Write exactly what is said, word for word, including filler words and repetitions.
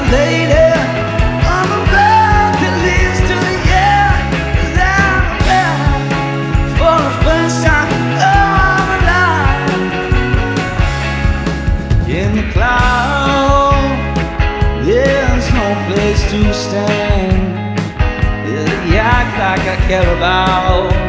lady on the road that leads to the air. 'Cause I'm alive for the first time. Oh, I'm alive in the cloud. There's no place to stand. You act like I care about